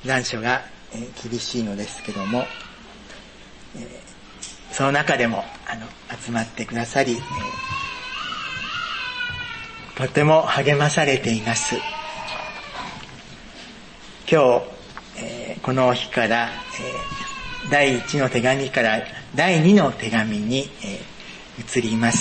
残暑が厳しいのですけども、その中でも集まってくださり、とても励まされています。今日、この日から、第1の手紙から第2の手紙に、移ります。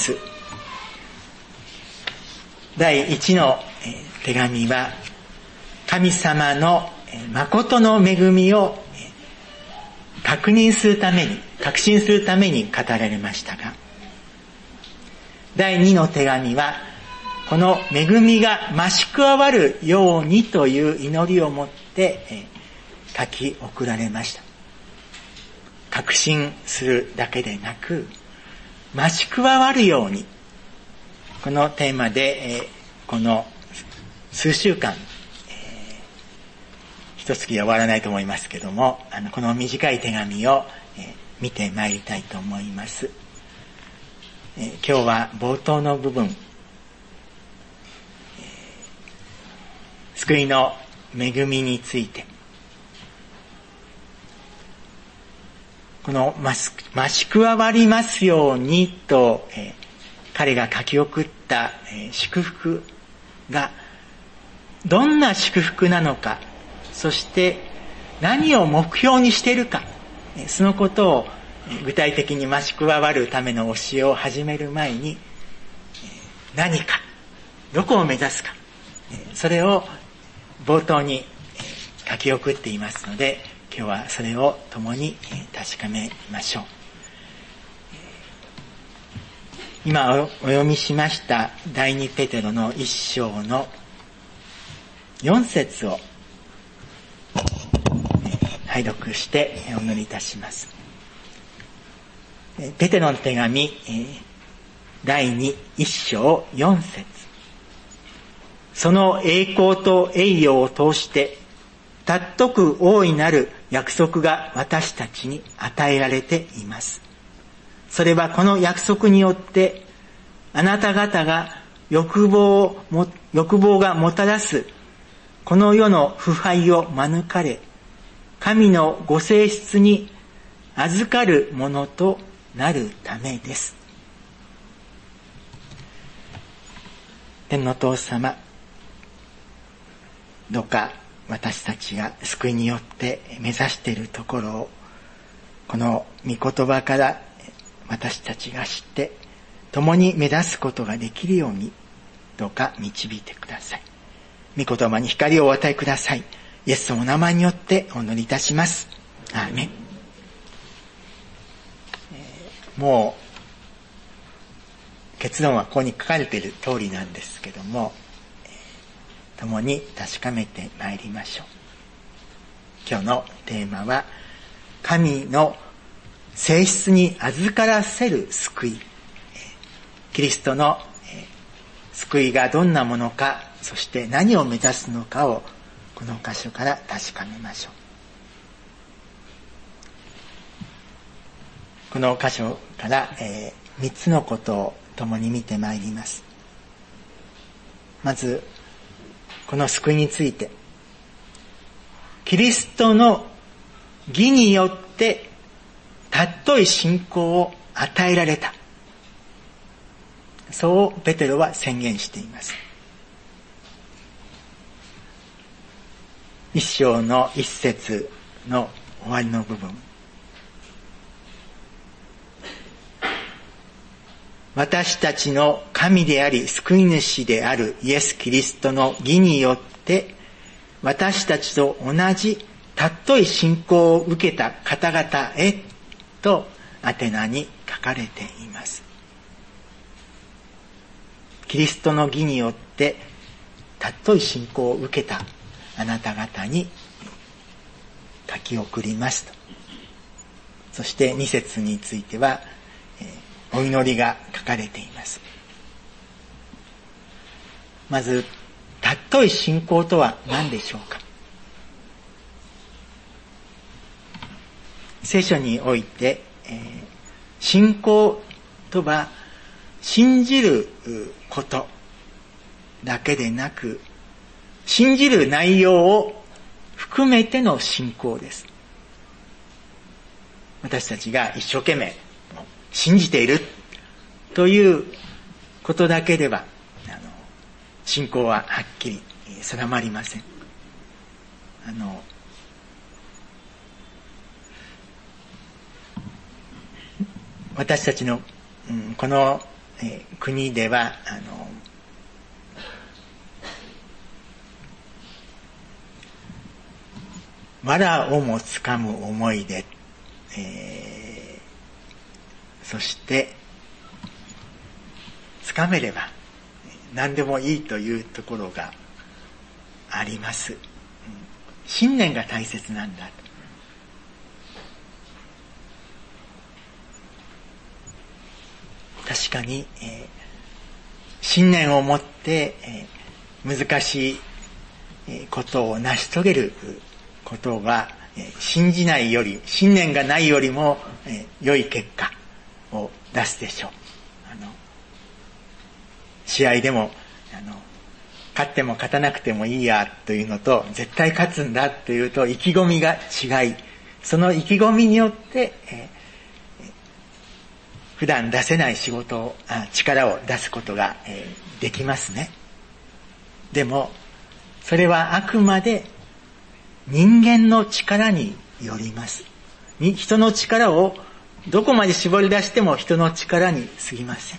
第1の、手紙は神様の誠の恵みを確信するために語られましたが、第2の手紙はこの恵みが増し加わるようにという祈りを持って書き送られました。確信するだけでなく、増し加わるように、このテーマでこの数週間、一月で終わらないと思いますけども、この短い手紙を見てまいりたいと思います。今日は冒頭の部分、救いの恵みについて、この増し加わりますようにと、彼が書き送った、祝福がどんな祝福なのか、そして何を目標にしているか、そのことを具体的に増し加わるための教えを始める前に、何か、どこを目指すか、それを冒頭に書き送っていますので、今日はそれを共に確かめましょう。今お読みしました第2ペテロの1章の4節を拝読してお祈りいたします。ペテロの手紙第1章4節。その栄光と栄誉を通して尊く大いなる約束が私たちに与えられています。それはこの約束によってあなた方が欲望がもたらすこの世の腐敗を免れ、神のご性質に預かるものとなるためです。天の父様、どうか私たちが救いによって目指しているところを、この御言葉から私たちが知って共に目指すことができるように、どうか導いてください。御言葉に光をお与えください。イエスのお名前によってお祈りいたします。アーメン。もう結論はここに書かれている通りなんですけども、共に確かめてまいりましょう。今日のテーマは、神の性質に預からせる救い。キリストの救いがどんなものか、そして何を目指すのかをこの箇所から確かめましょう。この箇所から3つのことを共に見てまいります。まず、この救いについて、キリストの義によって尊い信仰を与えられた。そうペテロは宣言しています。1章の1節の終わりの部分。私たちの神であり救い主であるイエス・キリストの義によって私たちと同じ尊い信仰を受けた方々へとアテナに書かれています。キリストの義によって尊い信仰を受けたあなた方に書き送りますと。そして2節についてはお祈りが書かれています。まず、尊い信仰とは何でしょうか。聖書において、信仰とは信じることだけでなく、信じる内容を含めての信仰です。私たちが一生懸命信じているということだけでは信仰ははっきり定まりません。私たちの、この、国では藁をもつかむ思いで、そしてつかめれば何でもいいというところがあります。信念が大切なんだ。確かに、信念を持って、難しいことを成し遂げることは、信じないより、信念がないよりも、良い結果を出すでしょう。試合でも勝っても勝たなくてもいいやというのと、絶対勝つんだというと意気込みが違い、その意気込みによって、普段出せない力を出すことが、できますね。でもそれはあくまで人間の力によります。人の力をどこまで絞り出しても人の力に過ぎません。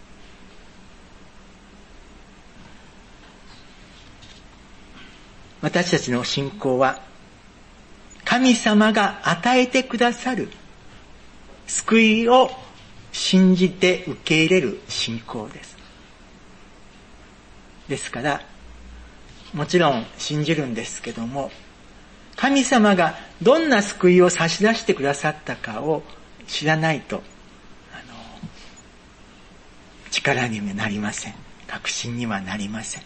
私たちの信仰は神様が与えてくださる救いを信じて受け入れる信仰です。ですからもちろん信じるんですけども、神様がどんな救いを差し出してくださったかを知らないと力にはなりません。確信にはなりません。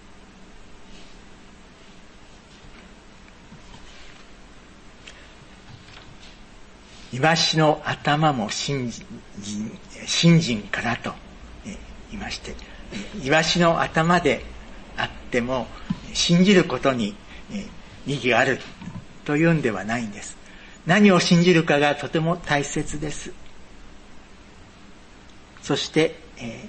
イワシの頭も信心からと言いまして、イワシの頭であっても信じることに意義があるというんではないんです。何を信じるかがとても大切です。そして、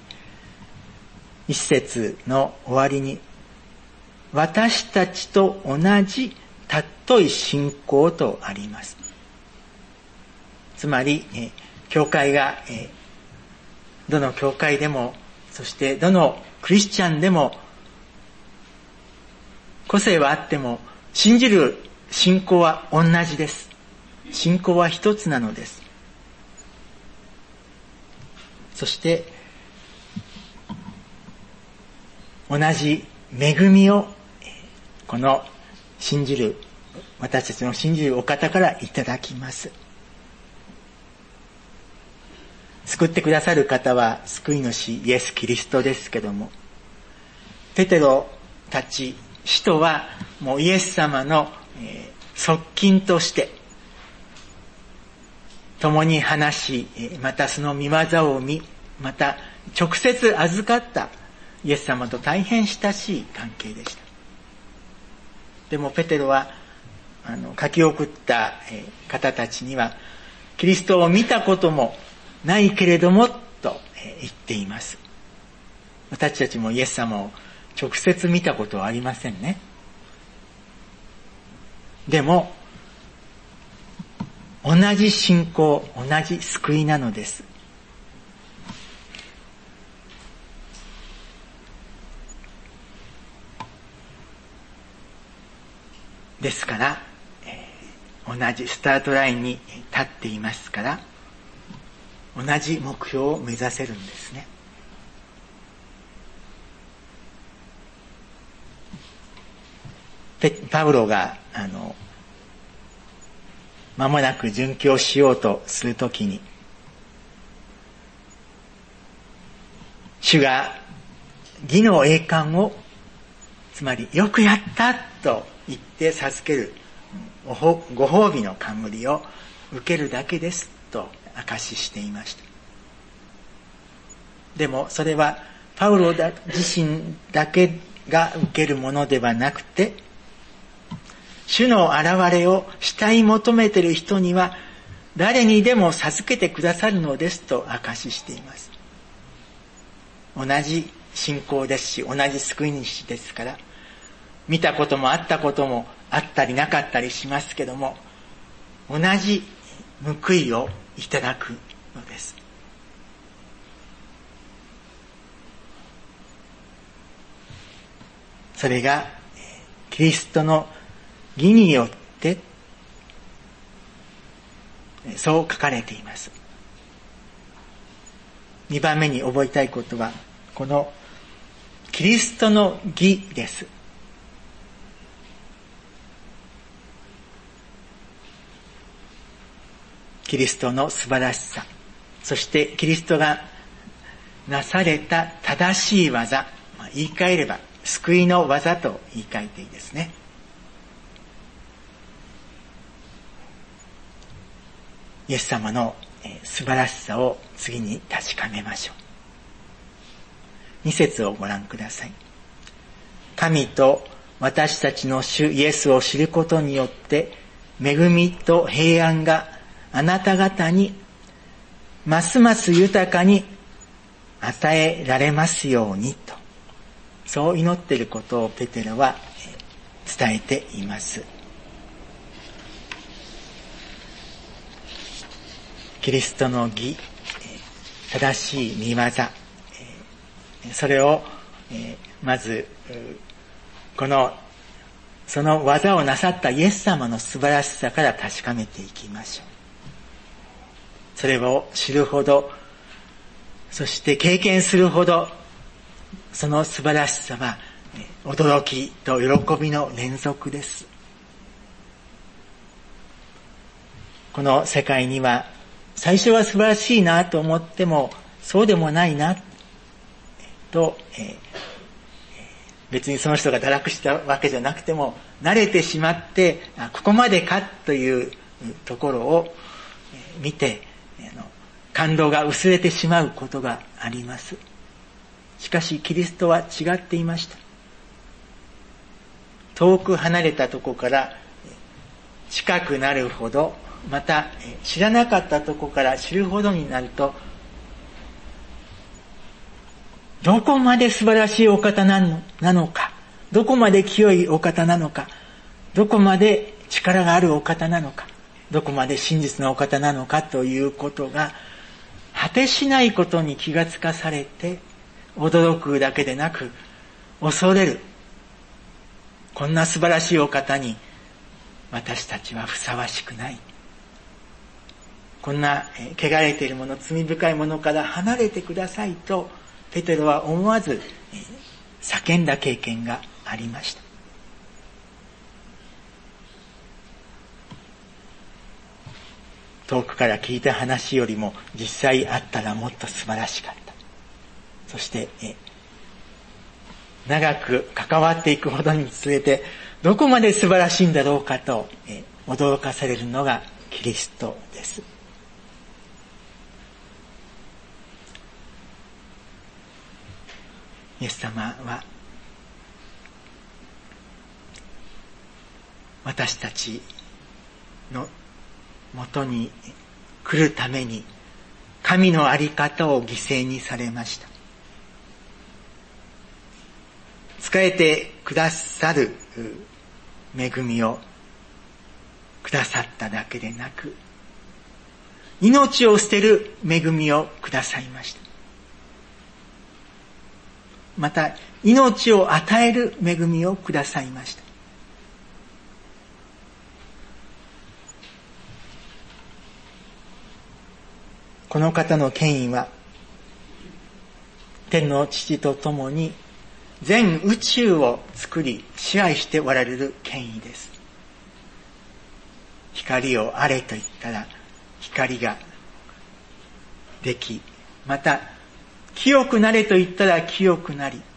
一節の終わりに、私たちと同じ尊い信仰とあります。つまり、教会が、どの教会でも、そしてどのクリスチャンでも、個性はあっても、信じる信仰は同じです。信仰は一つなのです。そして、同じ恵みを、この私たちの信じるお方からいただきます。救ってくださる方は救い主イエス・キリストですけども、ペテロたち使徒はもうイエス様の側近として共に話し、またその御業を見、また直接預かったイエス様と大変親しい関係でした。でもペテロは書き送った方たちには、キリストを見たこともないけれどもと言っています。私たちもイエス様を直接見たことはありませんね。でも同じ信仰、同じ救いなのです。ですから、同じスタートラインに立っていますから、同じ目標を目指せるんですね。パウロが間もなく殉教しようとするときに、主が義の栄冠を、つまりよくやったと言って授けるご褒美の冠を受けるだけですと証ししていました。でもそれはパウロ自身だけが受けるものではなくて、 主の現れを慕い求めている人には誰にでも授けてくださるのですと証ししています。同じ信仰ですし、同じ救い主ですから、見たこともあったこともあったりなかったりしますけども、同じ報いをいただくのです。それがキリストの義によってそう書かれています。2番目に覚えたいことはこのキリストの義です。キリストの素晴らしさ、そしてキリストがなされた正しい技、言い換えれば救いの技と言い換えていいですね。イエス様の素晴らしさを次に確かめましょう。2節をご覧ください。神と私たちの主イエスを知ることによって恵みと平安があなた方にますます豊かに与えられますようにと、そう祈っていることをペテロは伝えています。キリストの義、正しい御業、それをまずその技をなさったイエス様の素晴らしさから確かめていきましょう。それを知るほど、そして経験するほど、その素晴らしさは驚きと喜びの連続です。この世界には最初は素晴らしいなと思ってもそうでもないなと、別にその人が堕落したわけじゃなくても慣れてしまってここまでかというところを見て感動が薄れてしまうことがあります。しかしキリストは違っていました。遠く離れたところから近くなるほど、また知らなかったところから知るほどになると、どこまで素晴らしいお方なのか、どこまで清いお方なのか、どこまで力があるお方なのか、どこまで真実のお方なのかということが果てしないことに気がつかされて、驚くだけでなく恐れる。こんな素晴らしいお方に私たちはふさわしくない。こんな汚れているもの、罪深いものから離れてくださいとペテロは思わず叫んだ経験がありました。遠くから聞いた話よりも実際あったらもっと素晴らしかった。そして長く関わっていくほどにつれてどこまで素晴らしいんだろうかと驚かされるのがキリストです。イエス様は私たちのもとに来るために神の在り方を犠牲にされました。仕えてくださる恵みをくださっただけでなく、命を捨てる恵みをくださいました。また命を与える恵みをくださいました。この方の権威は天の父と共に全宇宙を作り支配しておられる権威です。光をあれと言ったら光ができ、また清くなれと言ったら清くなり、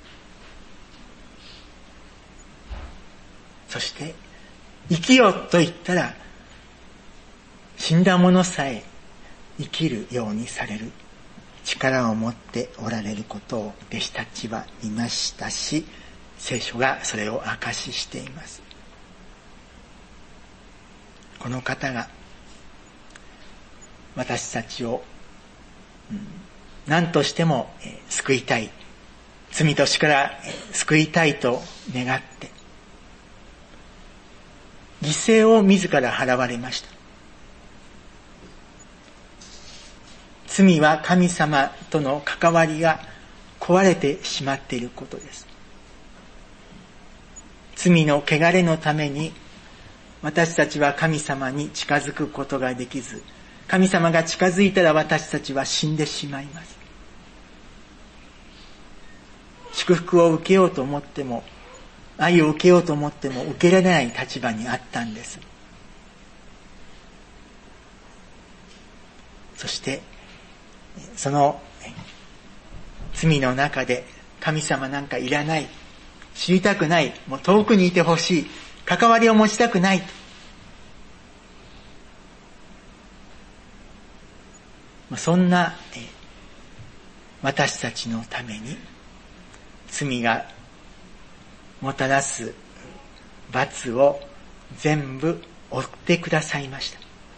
そして生きよと言ったら死んだ者さえ生きるようにされる力を持っておられることを弟子たちは見ましたし、聖書がそれを証ししています。 この方が私たちを何としても救いたい、罪と死から救いたいと願って犠牲を自ら払われました。罪は神様との関わりが壊れてしまっていることです。罪の汚れのために私たちは神様に近づくことができず、神様が近づいたら私たちは死んでしまいます。祝福を受けようと思っても、愛を受けようと思っても受けられない立場にあったんです。そしてその罪の中で神様なんかいらない、知りたくない、もう遠くにいてほしい、関わりを持ちたくない、そんな私たちのために罪がもたらす罰を全部負ってくださいました。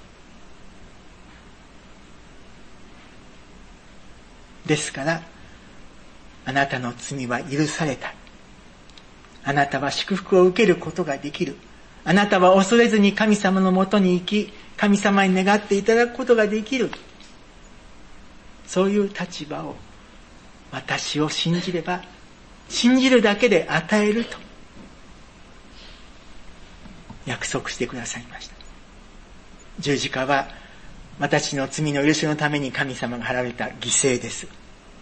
ですからあなたの罪は許された。あなたは祝福を受けることができる。あなたは恐れずに神様のもとに行き、神様に願っていただくことができる。そういう立場を私を信じれば、信じるだけで与えると約束してくださいました。十字架は私の罪の許しのために神様が払われた犠牲です。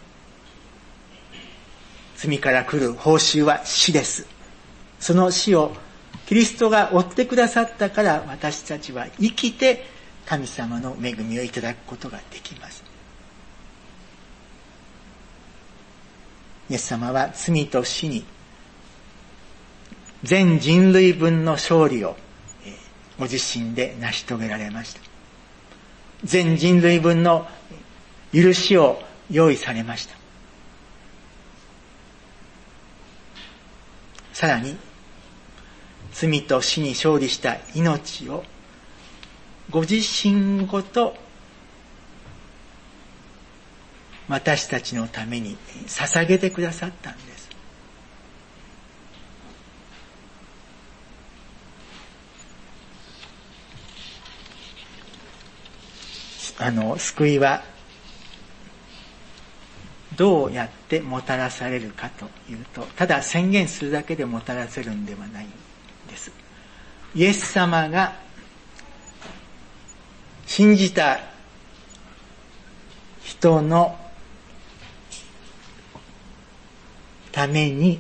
罪から来る報酬は死です。その死をキリストが追ってくださったから私たちは生きて神様の恵みをいただくことができます。イエス様は罪と死に全人類分の勝利をご自身で成し遂げられました。全人類分の許しを用意されました。さらに罪と死に勝利した命をご自身ごと私たちのために捧げてくださったんです。救いはどうやってもたらされるかというと、ただ宣言するだけでもたらせるんではないんです。イエス様が信じた人のために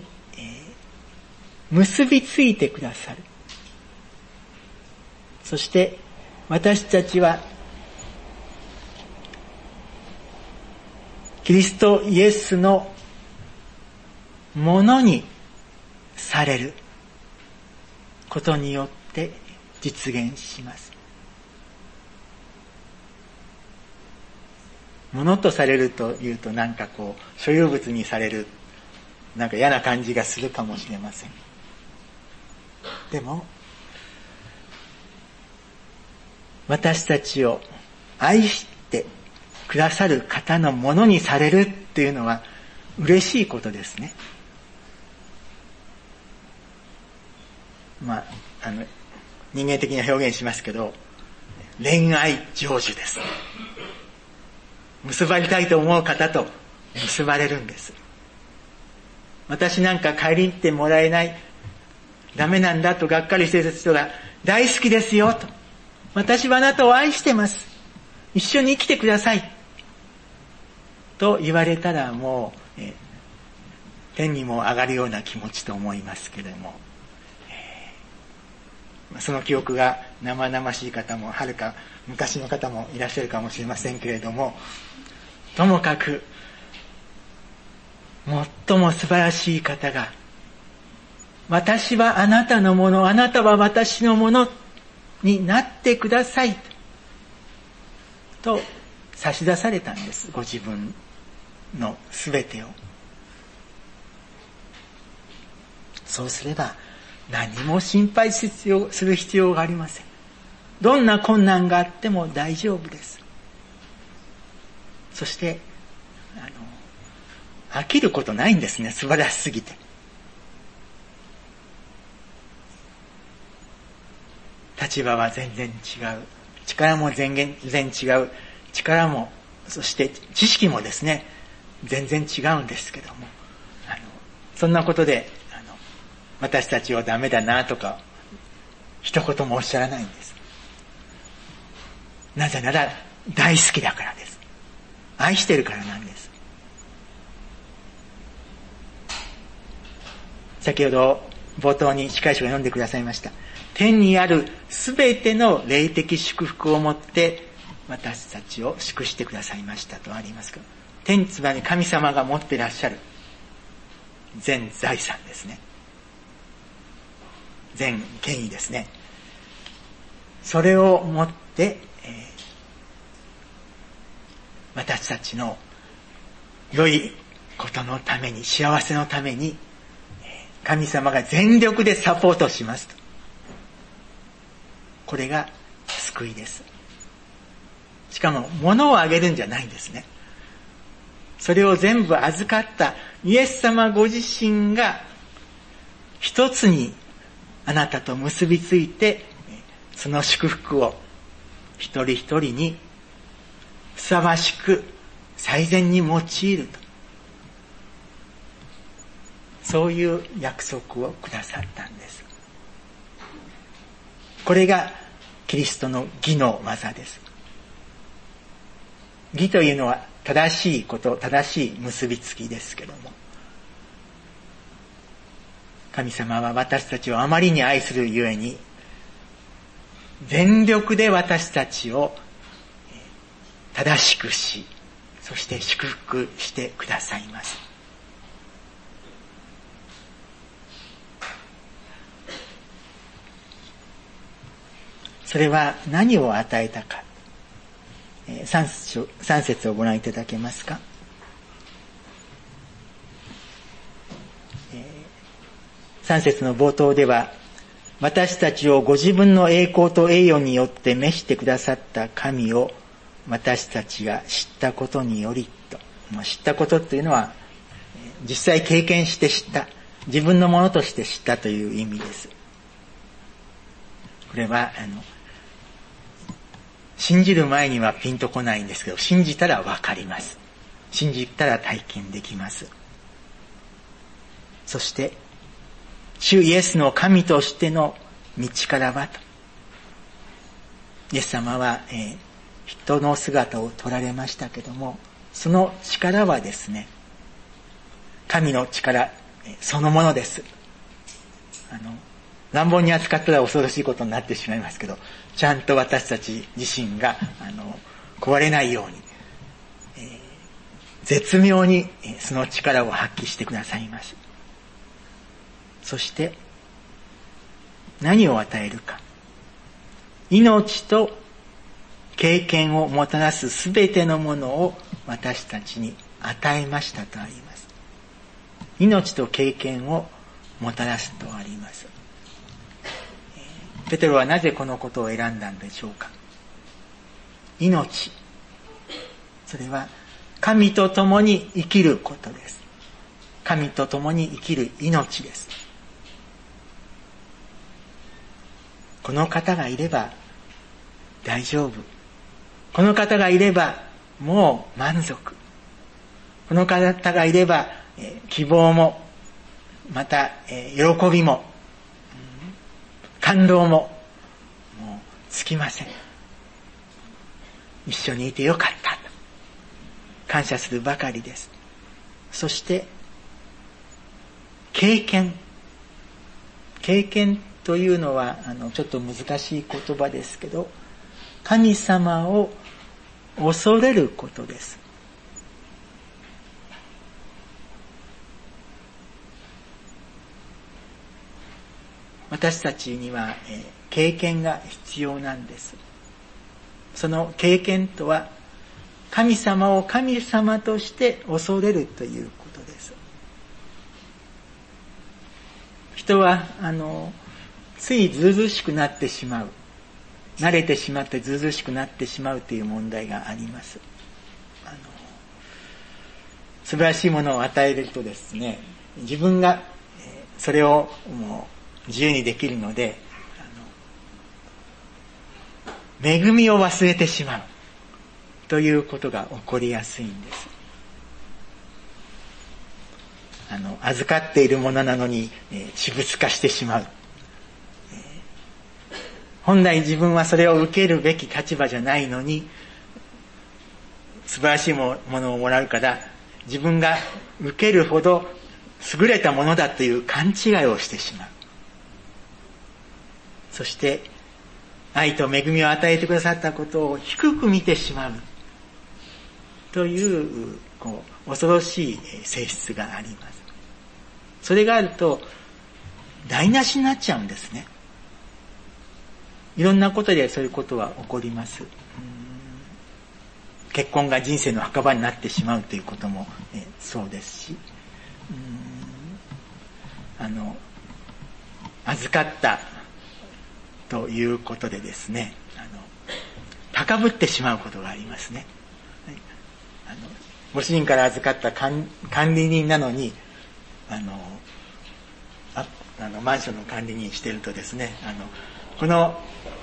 結びついてくださる。そして私たちはキリストイエスのものにされることによって実現します。ものとされるというとなんか所有物にされる、なんか嫌な感じがするかもしれません。でも私たちを愛してくださる方のものにされるっていうのは嬉しいことですね。人間的な表現しますけど、恋愛成就です。結ばれたいと思う方と結ばれるんです。私なんか帰りてもらえない、ダメなんだとがっかりしている人が大好きですよと、私はあなたを愛してます、一緒に生きてくださいと言われたらもう、天にも上がるような気持ちと思いますけれども、その記憶が生々しい方もはるか昔の方もいらっしゃるかもしれませんけれども、ともかく最も素晴らしい方が、私はあなたのもの、あなたは私のものになってくださいと差し出されたんです。ご自分のすべてを。そうすれば何も心配する必要がありません。 どんな困難があっても大丈夫です。そして飽きることないんですね。素晴らしすぎて。立場は全然違う。力も全然違う。力も、そして知識もですね、全然違うんですけども、そんなことで、私たちはダメだなとか、一言もおっしゃらないんです。なぜなら、大好きだからです。愛してるからなんです。先ほど冒頭に司会者が読んでくださいました。天にあるすべての霊的祝福をもって私たちを祝してくださいましたとありますけど、天つまり神様が持っていらっしゃる全財産ですね。全権威ですね。それをもって、私たちの良いことのために、幸せのために神様が全力でサポートしますと。これが救いです。しかも物をあげるんじゃないんですね。それを全部預かったイエス様ご自身が一つにあなたと結びついて、その祝福を一人一人にふさわしく最善に用いると、そういう約束をくださったんです。これがキリストの義の技です。義というのは正しいこと、正しい結びつきですけども、神様は私たちをあまりに愛するゆえに、全力で私たちを正しくし、そして祝福してくださいます。それは何を与えたか。3節をご覧いただけますか。3節の冒頭では、私たちをご自分の栄光と栄誉によって召してくださった神を私たちが知ったことによりと。知ったことというのは、実際経験して知った、自分のものとして知ったという意味です。これは信じる前にはピンとこないんですけど、信じたらわかります。信じたら体験できます。そして主イエスの神としての道からはと、イエス様は、人の姿を取られましたけども、その力はですね、神の力そのものです。乱暴に扱ったら恐ろしいことになってしまいますけど、ちゃんと私たち自身が壊れないように、絶妙にその力を発揮してくださいます。そして何を与えるか、命と経験をもたらすすべてのものを私たちに与えましたとあります。命と経験をもたらすとあります。ペテロはなぜこのことを選んだんでしょうか。命、それは神と共に生きることです。神と共に生きる命です。この方がいれば大丈夫。この方がいればもう満足。この方がいれば希望も、また喜びも、感動ももうつきません。一緒にいてよかったと感謝するばかりです。そして経験というのはちょっと難しい言葉ですけど、神様を恐れることです。私たちには経験が必要なんです。その経験とは、神様を神様として恐れるということです。人はついずうずうしくなってしまう。 慣れてしまってずうずうしくなってしまうという問題があります。素晴らしいものを与えるとですね、自分がそれをもう自由にできるので、恵みを忘れてしまうということが起こりやすいんです。預かっているものなのに私物化してしまう。本来自分はそれを受けるべき立場じゃないのに、素晴らしいものをもらうから自分が受けるほど優れたものだという勘違いをしてしまう。そして愛と恵みを与えてくださったことを低く見てしまうという恐ろしい性質があります。それがあると台無しになっちゃうんですね。いろんなことでそういうことは起こります。結婚が人生の墓場になってしまうということもそうですし、預かったということでですね、高ぶってしまうことがありますね。ご主人から預かった管理人なのにマンションの管理人してるとですね、この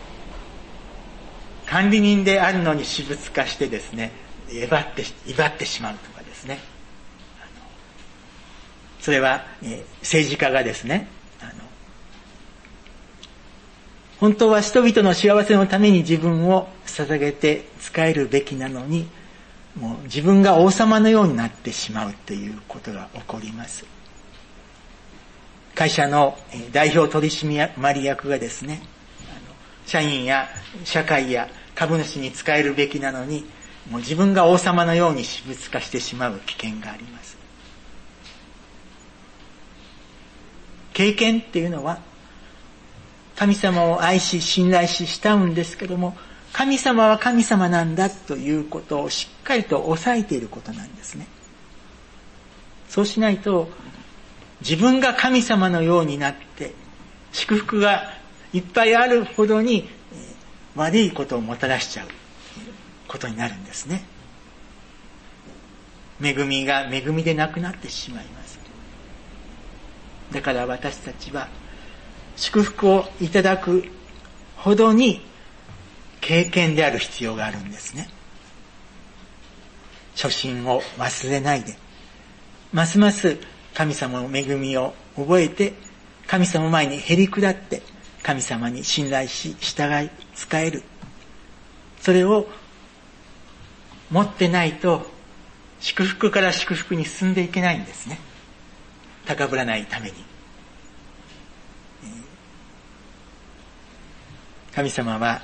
管理人であるのに私物化してですね、威張ってしまうとかですね、それは、政治家がですね、本当は人々の幸せのために自分を捧げて仕えるべきなのに、もう自分が王様のようになってしまうということが起こります。会社の代表取締役がですね、社員や社会や株主に仕えるべきなのに、もう自分が王様のように私物化してしまう危険があります。経験っていうのは、神様を愛し信頼し慕うんですけども、神様は神様なんだということをしっかりと抑えていることなんですね。そうしないと、自分が神様のようになって、祝福がいっぱいあるほどに悪いことをもたらしちゃうことになるんですね。恵みが恵みでなくなってしまいます。だから私たちは祝福をいただくほどに経験である必要があるんですね。初心を忘れないで、ますます神様の恵みを覚えて、神様前にへり下って神様に信頼し従い仕える。それを持ってないと祝福から祝福に進んでいけないんですね。高ぶらないために。神様は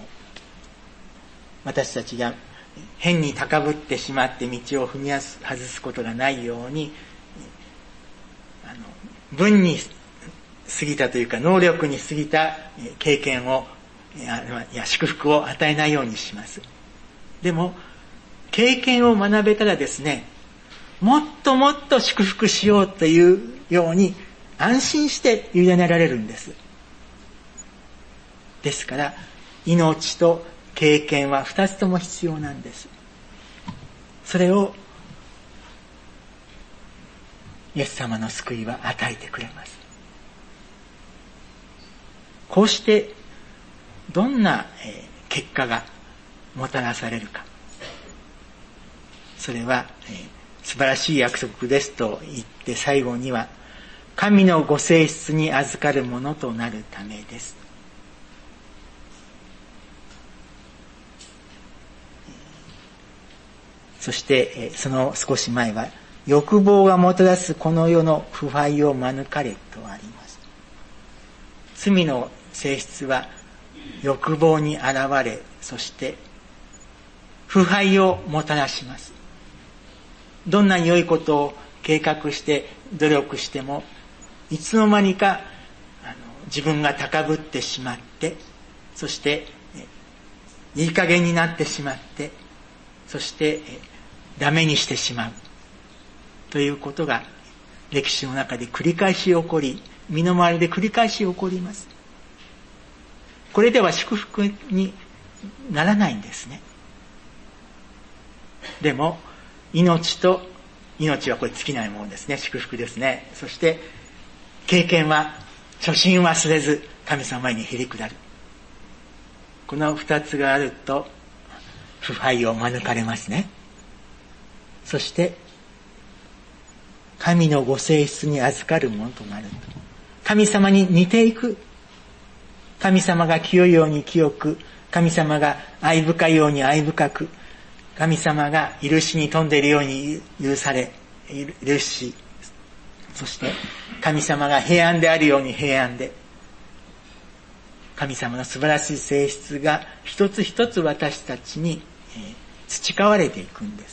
私たちが変に高ぶってしまって道を踏み外すことがないように、分に過ぎたというか能力に過ぎた経験を祝福を与えないようにします。でも経験を学べたらですね、もっともっと祝福しようというように安心して委ねられるんです。ですから命と経験は2つとも必要なんです。それをイエス様の救いは与えてくれます。こうしてどんな結果がもたらされるか、それは素晴らしい約束ですと言って最後には神のご性質に預かるものとなるためです。そしてその少し前は欲望がもたらすこの世の腐敗を免れとあります。罪の性質は欲望に現れ、そして腐敗をもたらします。どんなに良いことを計画して努力しても、いつの間にか自分が高ぶってしまって、そしていい加減になってしまって、そしてダメにしてしまうということが歴史の中で繰り返し起こり、身の回りで繰り返し起こります。 これでは祝福にならないんですね。でも命はこれ尽きないものですね。祝福ですね。そして経験は初心忘れず神様にへり下る。この二つがあると腐敗を免れますね。そして神のご性質に預かるものとなる。神様に似ていく。神様が清いように清く、神様が愛深いように愛深く、神様が許しに富んでいるように許し、そして神様が平安であるように平安で、神様の素晴らしい性質が一つ一つ私たちに培われていくんです。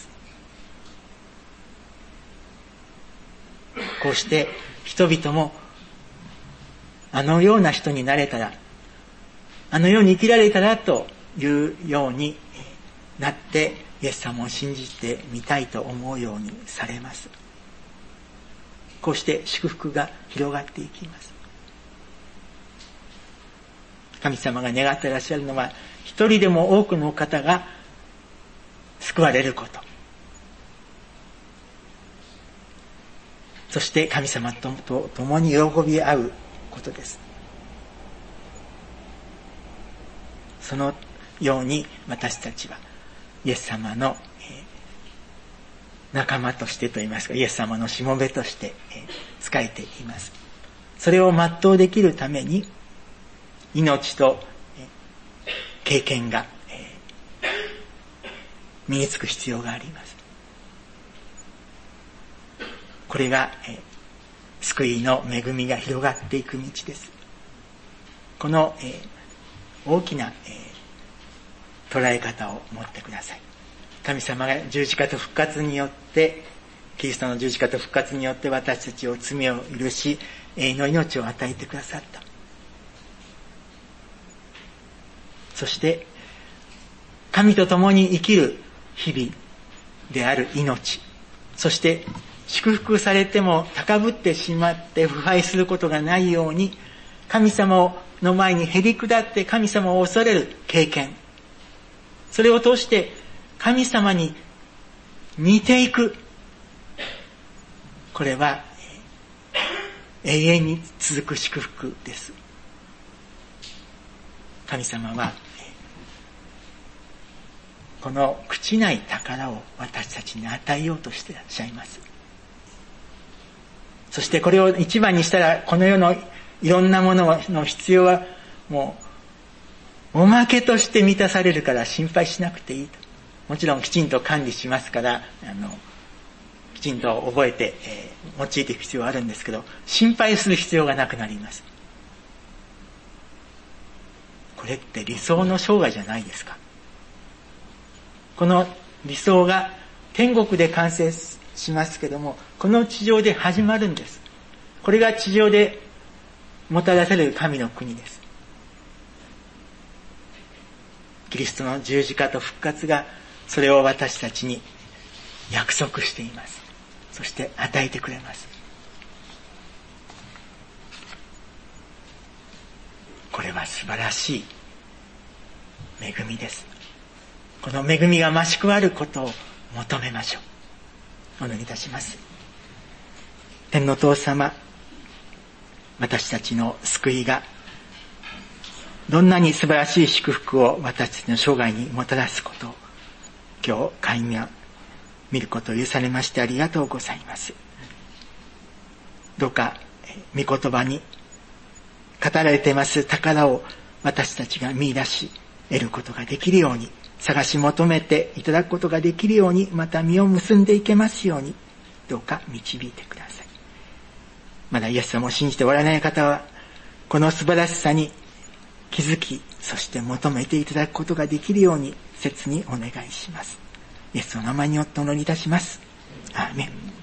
こうして人々もあのような人になれたら、あのように生きられたらというようになってイエス様を信じてみたいと思うようにされます。こうして祝福が広がっていきます。神様が願っていらっしゃるのは、一人でも多くの方が救われること。そして神様と共に喜び合うことです。そのように私たちはイエス様の仲間としてといいますか、イエス様のしもべとして仕えています。それを全うできるために命と経験が身につく必要があります。これが救いの恵みが広がっていく道です。この大きな捉え方を持ってください。神様が十字架と復活によって、キリストの十字架と復活によって私たちを罪を許し、永遠の命を与えてくださった。そして神と共に生きる日々である命、そして祝福されても高ぶってしまって腐敗することがないように、神様の前にへり下って神様を恐れる経験、それを通して神様に似ていく、これは永遠に続く祝福です。神様はこの朽ちない宝を私たちに与えようとしていらっしゃいます。そしてこれを一番にしたら、この世のいろんなものの必要はもうおまけとして満たされるから心配しなくていいと。もちろんきちんと管理しますから、きちんと覚えて、用いていく必要はあるんですけど、心配する必要がなくなります。これって理想の生涯じゃないですか。この理想が天国で完成しますけども、この地上で始まるんです。これが地上でもたらされる神の国です。キリストの十字架と復活がそれを私たちに約束しています。そして与えてくれます。これは素晴らしい恵みです。この恵みが増し加わることを求めましょう。お祈りいたします。天の父様、私たちの救いがどんなに素晴らしい祝福を私たちの生涯にもたらすことを今日会議が見ることを許されましてありがとうございます。どうか御言葉に語られています宝を私たちが見出し得ることができるように、探し求めていただくことができるように、また実を結んでいけますように、どうか導いてください。まだイエス様を信じておられない方は、この素晴らしさに気づき、そして求めていただくことができるように切にお願いします。イエスの名前によってお祈りいたします。アーメン。